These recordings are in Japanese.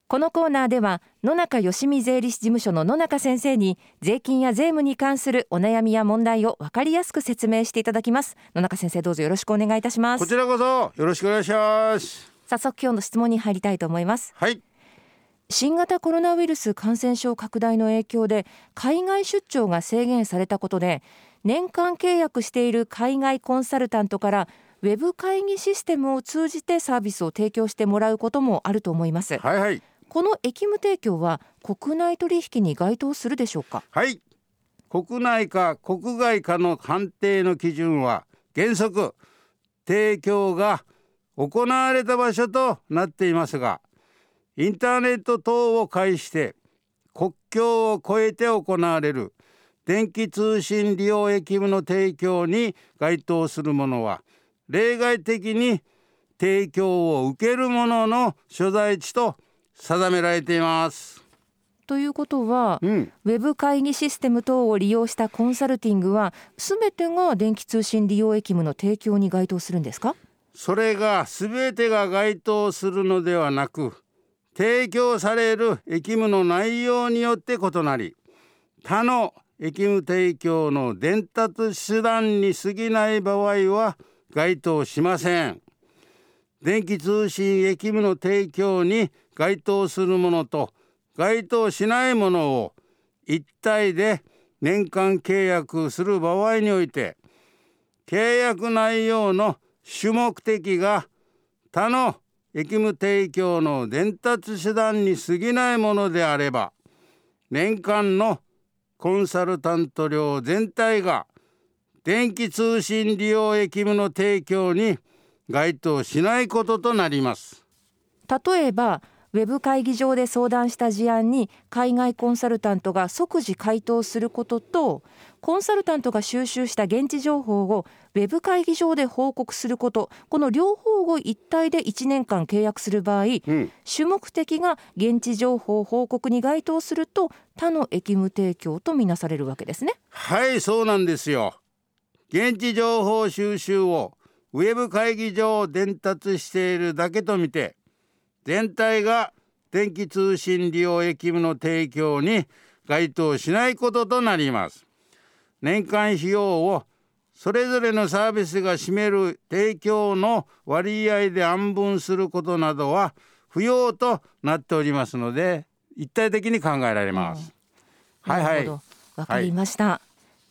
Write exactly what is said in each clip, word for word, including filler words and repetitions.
このコーナーでは野中よしみ税理士事務所の野中先生に税金や税務に関するお悩みや問題を分かりやすく説明していただきます。野中先生、どうぞよろしくお願いいたします。 こちらこそよろしくお願いします。 早速今日の質問に入りたいと思います。 はい。 新型コロナウイルス感染症拡大の影響で海外出張が制限されたことで、年間契約している海外コンサルタントからウェブ会議システムを通じてサービスを提供してもらうこともあると思います。 はいはい。 この役務提供は国内取引に該当するでしょうか。 はい。国内か国外かの判定の基準は原則提供が行われた場所となっていますが、インターネット等を介して国境を越えて行われる電気通信利用役務の提供に該当するものは例外的に提供を受ける者の所在地と定められています。 ということは、 うん、 ウェブ会議システム等を利用したコンサルティングは全てが電気通信利用役務の提供に該当するんですか。 それが全てが該当するのではなく、提供される役務の内容によって異なり、他の役務提供の伝達手段に過ぎない場合は該当しません。電気通信役務の提供に該当するものと該当しないものを一体で年間契約する場合において、契約内容の主目的が他の役務提供の伝達手段に過ぎないものであれば、年間のコンサルタント料全体が電気通信利用役務の提供に該当しないこととなります。 例えばウェブ会議上で相談した事案に海外コンサルタントが即時回答することと、コンサルタントが収集した現地情報をウェブ会議上で報告すること、この両方を一体でいちねんかん契約する場合、うん、主目的が現地情報報告に該当すると他の役務提供とみなされるわけですね。 はい、そうなんですよ。現地情報収集をウェブ会議上伝達しているだけとみて、全体が電気通信利用役務の提供に該当しないこととなります。年間費用をそれぞれのサービスが占める提供の割合で案分することなどは不要となっておりますので、一体的に考えられます。 うん、はいはい。わかりました。はい、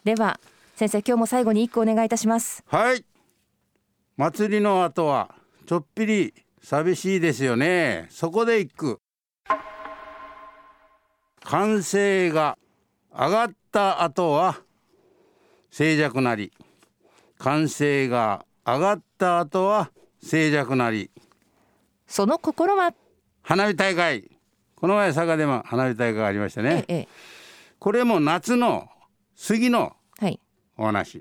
では先生、今日も最後に一句お願いいたします。 はい。祭りの後はちょっぴり寂しいですよね。そこで一句。歓声が上がった後は静寂なり。歓声が上がった後は静寂なり。 その心は花火大会。この前佐賀でも花火大会がありましたね。 ええ、 これも夏の杉のお話、 はい、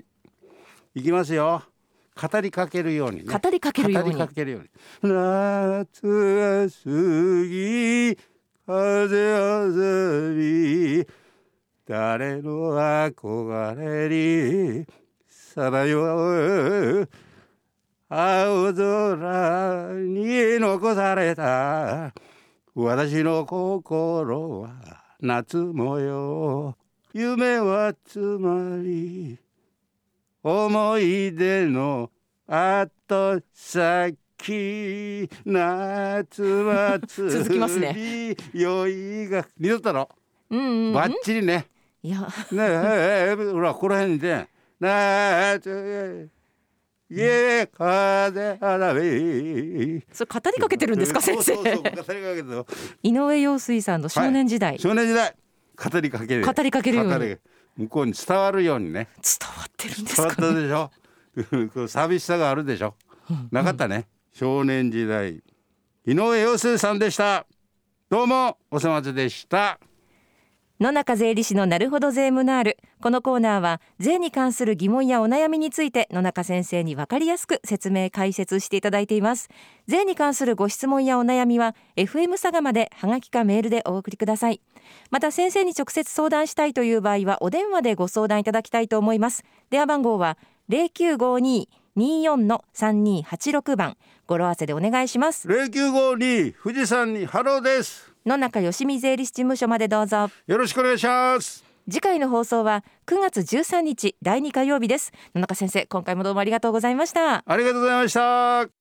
いきますよ。語りかけるようにね。 語りかけるように。 語りかけるように。夏は杉風あざみ、誰の憧れにさまよう青空に残された私の心は夏模様。夢はつまり思い出の後先、夏祭り続きますね。 酔いが見とったろ、 うんうんうん、 バッチリね。 いやねえ、ほらこの辺で夏家風花火、 それ語りかけてるんですか先生。 そうそうそう、語りかけてる。 井上陽水さんの少年時代、 はい、少年時代語りかける語りかけるように向こうに伝わるようにね。 伝わってるんですかね。 伝わったでしょ寂しさがあるでしょ、うん、なかったね、うん、少年時代井上陽水さんでした。どうもお世話でした。 野中税理士のなるほど税務ナール。このコーナーは税に関する疑問やお悩みについて野中先生に分かりやすく説明解説していただいています。税に関するご質問やお悩みは エフエム 佐賀までハガキかメールでお送りください。また先生に直接相談したいという場合はお電話でご相談いただきたいと思います。電話番号は ゼロきゅうごに にーよん さんにーはちろく 番、語呂合わせでお願いします。 ゼロきゅうごに富士山にハローです。 野中よしみ税理士事務所までどうぞよろしくお願いします。 次回の放送はくがつじゅうさんにちだいに火曜日です。野中先生、今回もどうもありがとうございました。 ありがとうございました。